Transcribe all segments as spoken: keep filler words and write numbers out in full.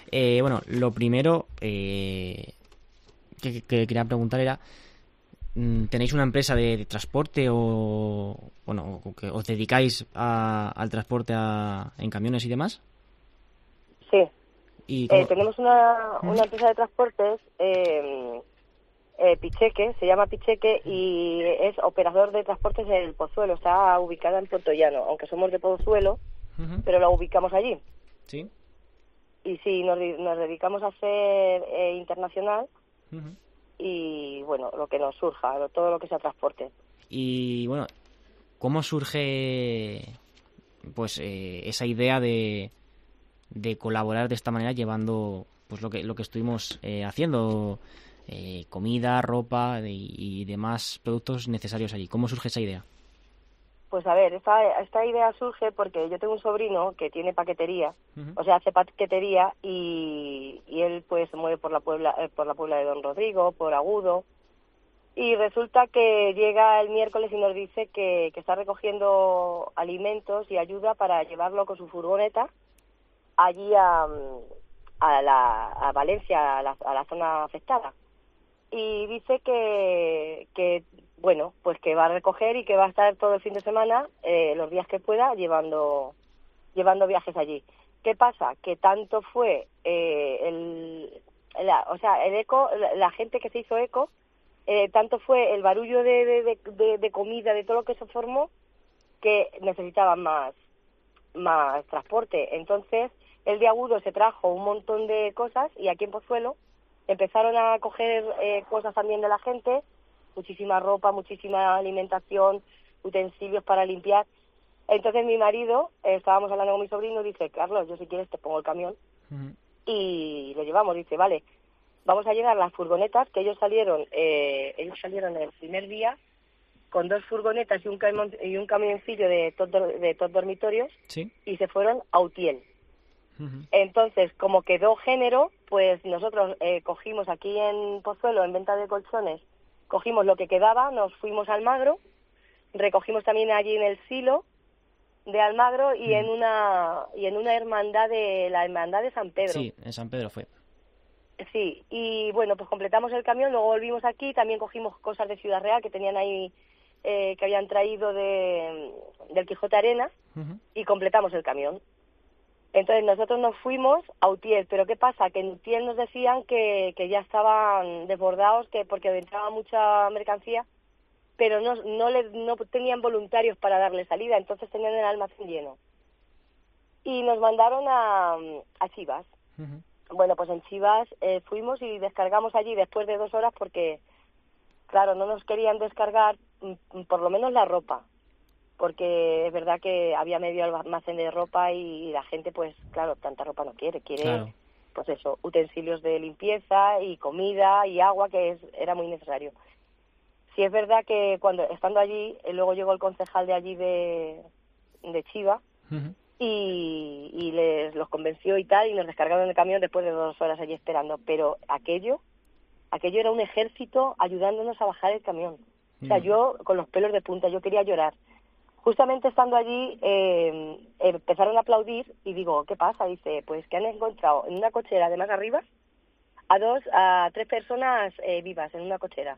Eh, bueno, lo primero eh, que, que quería preguntar era, ¿tenéis una empresa de, de transporte o bueno o que os dedicáis a, al transporte a, en camiones y demás? Sí, ¿Y eh, cómo? tenemos una, ¿Mm? una empresa de transportes, eh, eh, Picheque, se llama Picheque y es operador de transportes en el Pozuelo, está ubicada en Puerto Llano, aunque somos de Pozuelo, Ujú. pero la ubicamos allí. Sí. Y sí, nos, di- nos dedicamos a hacer eh, internacional Ujú. y, bueno, lo que nos surja, lo- todo lo que sea transporte. Y bueno, ¿cómo surge pues eh, esa idea de, de colaborar de esta manera llevando pues lo que lo que estuvimos eh, haciendo, eh, comida, ropa y, y demás productos necesarios allí? ¿Cómo surge esa idea? Pues a ver, esta, esta idea surge porque yo tengo un sobrino que tiene paquetería, Ujú. o sea, hace paquetería y, y él pues se mueve por la Puebla, eh, por la Puebla de Don Rodrigo, por Agudo, y resulta que llega el miércoles y nos dice que, que está recogiendo alimentos y ayuda para llevarlo con su furgoneta allí a, a, la, a Valencia, a la, a la zona afectada. Y dice que, que, bueno, pues que va a recoger y que va a estar todo el fin de semana, eh, los días que pueda, llevando, llevando viajes allí. ¿Qué pasa? Que tanto fue eh, el, la, o sea, el eco, la, la gente que se hizo eco, eh, tanto fue el barullo de, de, de, de, de comida, de todo lo que se formó, que necesitaban más, más transporte. Entonces, el de Agudo se trajo un montón de cosas y aquí en Pozuelo empezaron a coger eh, cosas también de la gente, muchísima ropa, muchísima alimentación, utensilios para limpiar. Entonces mi marido, eh, estábamos hablando con mi sobrino, dice, Carlos, yo si quieres te pongo el camión Ujú. y lo llevamos. Dice, vale, vamos a llevar las furgonetas, que ellos salieron, eh, ellos salieron el primer día con dos furgonetas y un, camión, y un camioncillo de dos de dos dormitorios Sí. y se fueron a Utiel. Ujú. Entonces, como quedó género, pues nosotros eh, cogimos aquí en Pozuelo, en venta de colchones, cogimos lo que quedaba, nos fuimos a Almagro, recogimos también allí en el silo de Almagro y en Ujú. una y en una hermandad de la hermandad de San Pedro. Sí, en San Pedro fue. Sí, y bueno, pues completamos el camión, luego volvimos aquí, también cogimos cosas de Ciudad Real que tenían ahí, eh, que habían traído de del Quijote Arena Ujú. y completamos el camión. Entonces nosotros nos fuimos a Utiel, pero ¿qué pasa? Que en Utiel nos decían que, que ya estaban desbordados, que porque entraba mucha mercancía, pero no, no, le, no tenían voluntarios para darle salida, entonces tenían el almacén lleno. Y nos mandaron a, a Chivas. Ujú. Bueno, pues en Chivas eh, fuimos y descargamos allí después de dos horas porque, claro, no nos querían descargar mm, por lo menos la ropa, porque es verdad que había medio almacén de ropa y la gente, pues claro, tanta ropa no quiere, quiere, Claro. pues eso, utensilios de limpieza y comida y agua, que es, era muy necesario. Sí es verdad que cuando estando allí, eh, luego llegó el concejal de allí de, de Chiva Ujú. y, y les los convenció y tal, y nos descargaron el camión después de dos horas allí esperando, pero aquello, aquello era un ejército ayudándonos a bajar el camión. O sea, Mm. yo con los pelos de punta, yo quería llorar. Justamente estando allí, eh, empezaron a aplaudir y digo, ¿qué pasa? Dice, pues que han encontrado en una cochera de más arriba a dos, a tres personas eh, vivas en una cochera.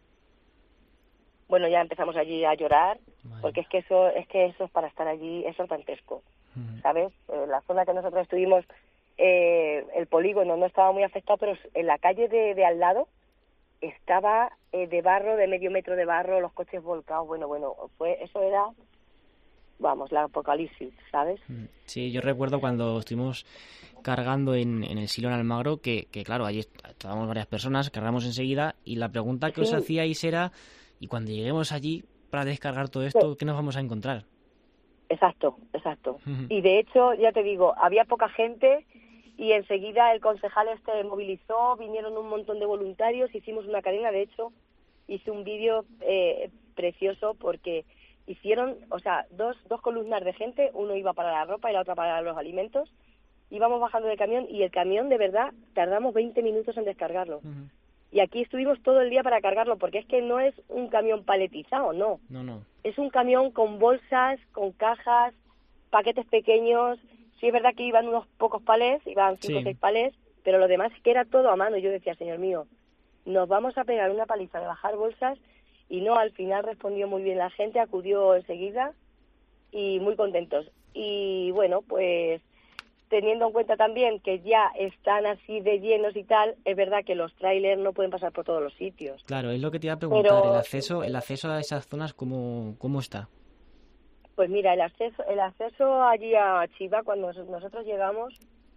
Bueno, ya empezamos allí a llorar, Madre porque mía. es que eso es que eso es para estar allí, es dantesco, Ujú. ¿sabes? Eh, la zona que nosotros estuvimos, eh, el polígono no estaba muy afectado, pero en la calle de, de al lado estaba eh, de barro, de medio metro de barro, los coches volcados. Bueno, bueno, fue eso era, vamos, la apocalipsis, ¿sabes? Mm. Sí, yo recuerdo cuando estuvimos cargando en, en el silo en Almagro que, que claro, allí estábamos varias personas, cargamos enseguida y la pregunta que os Sí, hacíais era, y cuando lleguemos allí para descargar todo sí, esto, ¿qué nos vamos a encontrar? exacto, exacto. Ujú. Y de hecho, ya te digo, había poca gente y enseguida el concejal este movilizó, vinieron un montón de voluntarios, hicimos una cadena, de hecho, hice un vídeo eh, precioso porque hicieron, o sea, dos, dos columnas de gente, uno iba para la ropa y la otra para los alimentos, íbamos bajando del camión y el camión de verdad tardamos veinte minutos en descargarlo. Ujú. Y aquí estuvimos todo el día para cargarlo porque es que no es un camión paletizado, no. No, no. Es un camión con bolsas, con cajas, paquetes pequeños Sí es verdad que iban unos pocos palés, iban cinco o Sí. seis palés, pero lo demás es que era todo a mano. Yo decía, señor mío, nos vamos a pegar una paliza de bajar bolsas, y no, al final respondió muy bien la gente, acudió enseguida y muy contentos. Y bueno, pues teniendo en cuenta también que ya están así de llenos y tal, es verdad que los trailers no pueden pasar por todos los sitios. Claro, es lo que te iba a preguntar, el Pero, acceso, el acceso a esas zonas, ¿cómo, cómo está? pues mira, el acceso, el acceso allí a Chiva, cuando nos- nosotros llegamos,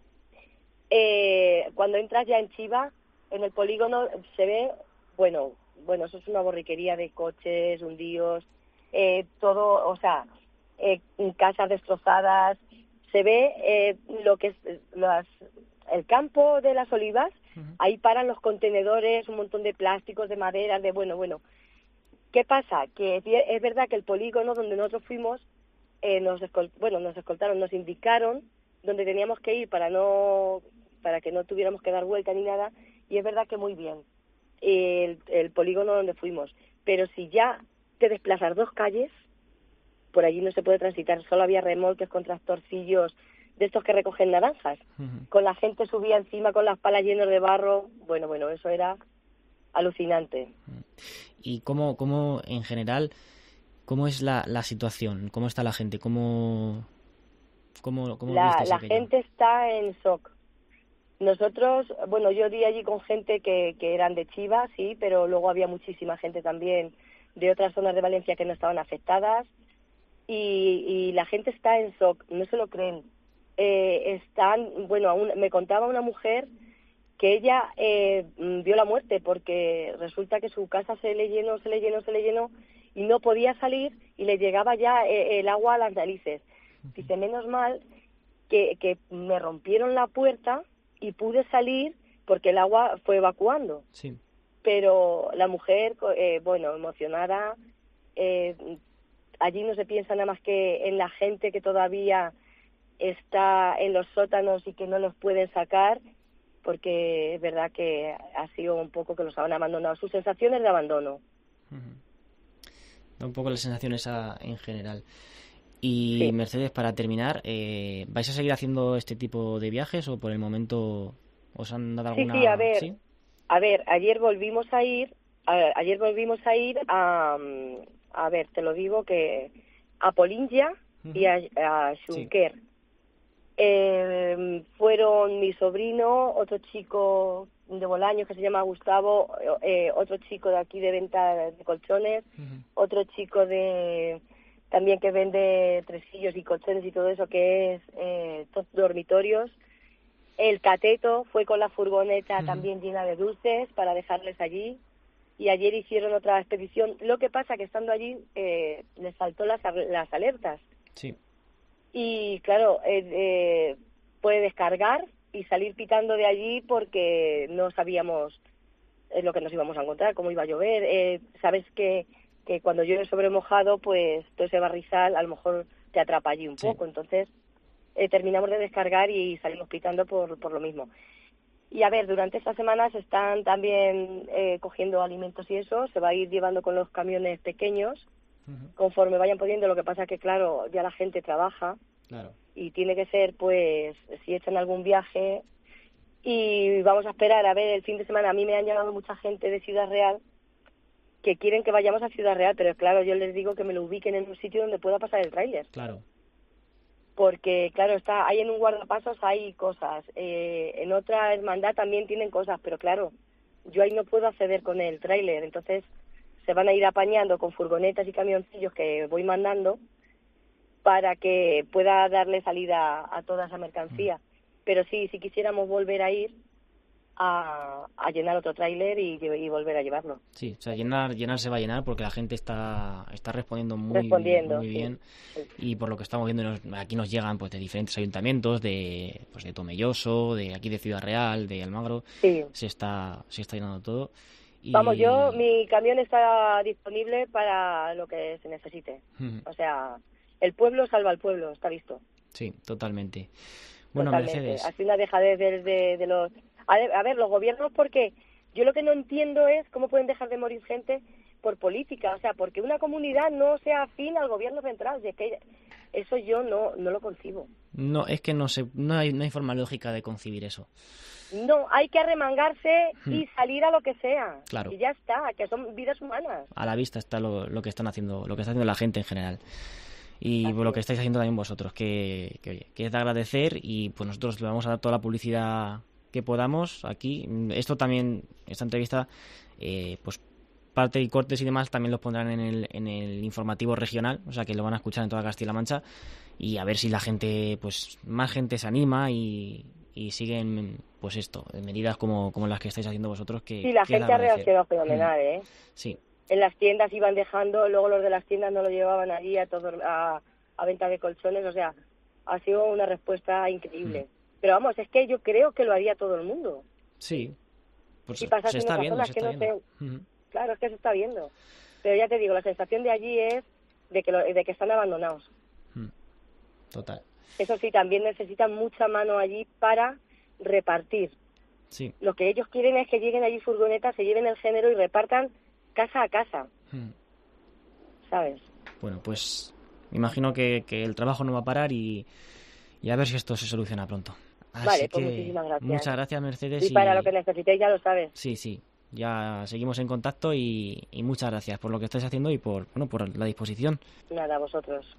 eh, cuando entras ya en Chiva, en el polígono se ve, bueno, bueno, eso es una borriquería de coches hundidos, eh, todo, o sea, eh, casas destrozadas, se ve eh, lo que es eh, las, el campo de las olivas, Ujú. ahí paran los contenedores, un montón de plásticos, de madera, de bueno, bueno. ¿Qué pasa? Que es verdad que el polígono donde nosotros fuimos, eh, nos escol- bueno, nos escoltaron, nos indicaron dónde teníamos que ir para no para que no tuviéramos que dar vuelta ni nada, y es verdad que muy bien el, el polígono donde fuimos, pero si ya te desplazas dos calles, por allí no se puede transitar, solo había remolques con tractorcillos de estos que recogen naranjas, Ujú. con la gente subía encima con las palas llenas de barro, bueno, bueno, eso era alucinante. Y cómo, cómo en general, ¿cómo es la, la situación? ¿Cómo está la gente? ¿Cómo, cómo, cómo La, visteis la aquello? gente está en shock. Nosotros, bueno, yo di allí con gente que, que eran de Chivas, sí, pero luego había muchísima gente también de otras zonas de Valencia que no estaban afectadas, y, y la gente está en shock, no se lo creen. Eh, están, bueno, aún, me contaba una mujer que ella eh, mm, vio la muerte porque resulta que su casa se le llenó, se le llenó, se le llenó y no podía salir, y le llegaba ya eh, el agua a las narices. Dice, menos mal que, que me rompieron la puerta y pude salir porque el agua fue evacuando. Sí. Pero la mujer, eh, bueno, emocionada, eh, allí no se piensa nada más que en la gente que todavía está en los sótanos y que no los pueden sacar, porque es verdad que ha sido un poco que los han abandonado, sus sensaciones de abandono. Ujú. Da un poco la sensación esa en general. Y Sí, Mercedes, para terminar, eh, ¿vais a seguir haciendo este tipo de viajes o por el momento os han dado sí, sí, a alguna...? ver, ¿Sí? a ver, ayer volvimos a ir, a- ayer volvimos a ir a, mm, a ver, te lo digo que a Polingia y Ujú. a, a Sí. Xúquer. Eh, fueron mi sobrino, otro chico de Bolaños que se llama Gustavo, eh, otro chico de aquí de venta de colchones, Ujú. otro chico de también que vende tresillos y colchones y todo eso, que es eh, dos dormitorios. El cateto fue con la furgoneta Ujú. también llena de dulces para dejarles allí, y ayer hicieron otra expedición. Lo que pasa que estando allí eh, les saltó las, las alertas, Sí. y claro, eh, eh, puede descargar y salir pitando de allí porque no sabíamos eh, lo que nos íbamos a encontrar, cómo iba a llover. Eh, sabes que, que cuando llueve sobre mojado, pues todo ese barrizal a lo mejor te atrapa allí un Sí. poco. Entonces eh, terminamos de descargar y salimos pitando por, por lo mismo. Y a ver, durante estas semanas están también eh, cogiendo alimentos y eso, se va a ir llevando con los camiones pequeños Ujú. conforme vayan pudiendo. Lo que pasa que, claro, ya la gente trabaja Claro. y tiene que ser, pues, si echan algún viaje, y vamos a esperar a ver el fin de semana. A mí me han llamado mucha gente de Ciudad Real que quieren que vayamos a Ciudad Real, pero claro, yo les digo que me lo ubiquen en un sitio donde pueda pasar el tráiler, Claro. porque claro, está ahí en un guardapasos hay cosas, eh, en otra hermandad también tienen cosas, pero claro, yo ahí no puedo acceder con el tráiler, entonces se van a ir apañando con furgonetas y camioncillos que voy mandando para que pueda darle salida a toda esa Mm. mercancía. Pero sí, si quisiéramos volver a ir a, a llenar otro tráiler y, y volver a llevarlo. Sí, o sea, llenar, llenar se va a llenar porque la gente está, está respondiendo muy, Respondiendo, muy sí. bien, Sí, y por lo que estamos viendo nos- aquí nos llegan pues de diferentes ayuntamientos, de pues de Tomelloso, de aquí de Ciudad Real, de Almagro, sí. se está se está llenando todo Vamos, yo, y mi camión está disponible para lo que se necesite. O sea, el pueblo salva al pueblo, está visto. sí, totalmente. Bueno, Totalmente. Mercedes, Así una dejadez de, de, de los... A ver, a ver, los gobiernos, porque yo lo que no entiendo es cómo pueden dejar de morir gente por política. O sea, porque una comunidad no sea afín al gobierno central. Si es que eso yo no, no lo concibo. No, es que no se, no hay, no hay forma lógica de concebir eso. No, hay que arremangarse Hmm. y salir a lo que sea. Claro. Y ya está, que son vidas humanas. A la vista está lo, lo que están haciendo, lo que está haciendo la gente en general. Y Así pues, lo que es. estáis haciendo también vosotros, que, que, oye, que es de agradecer y pues nosotros le vamos a dar toda la publicidad que podamos aquí. Esto también, esta entrevista, eh, pues parte y cortes y demás también los pondrán en el, en el informativo regional, o sea que lo van a escuchar en toda Castilla-La Mancha y a ver si la gente, pues más gente se anima y, y siguen, pues esto, medidas como, como las que estáis haciendo vosotros. Que, Sí, la que es de gente ha agradecer. reaccionado fenomenal, ¿eh? Sí. En las tiendas iban dejando, luego los de las tiendas no lo llevaban allí a, todo, a, a venta de colchones, o sea, ha sido una respuesta increíble. Pero vamos, es que yo creo que lo haría todo el mundo. Sí, pues Si pasase se en está otras viendo, zonas se que está no viendo. sé. Ujú. Claro, es que se está viendo. Pero ya te digo, la sensación de allí es de que, lo, de que están abandonados. Mm, Total. Eso sí, también necesitan mucha mano allí para repartir. Sí. Lo que ellos quieren es que lleguen allí furgonetas, se lleven el género y repartan casa a casa, Mm. ¿sabes? Bueno, pues me imagino que, que el trabajo no va a parar y, y a ver si esto se soluciona pronto. Así Vale, pues que muchísimas gracias. muchas gracias, Mercedes. Y para lo que necesitéis ya lo sabes. Sí, sí. Ya seguimos en contacto y, y muchas gracias por lo que estáis haciendo y por, bueno, por la disposición. Nada, vosotros.